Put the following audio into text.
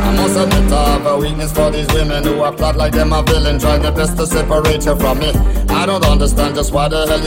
I must admit I have a weakness for these women who are plot like them a villain, trying their best to separate you from me. I don't understand just why the hell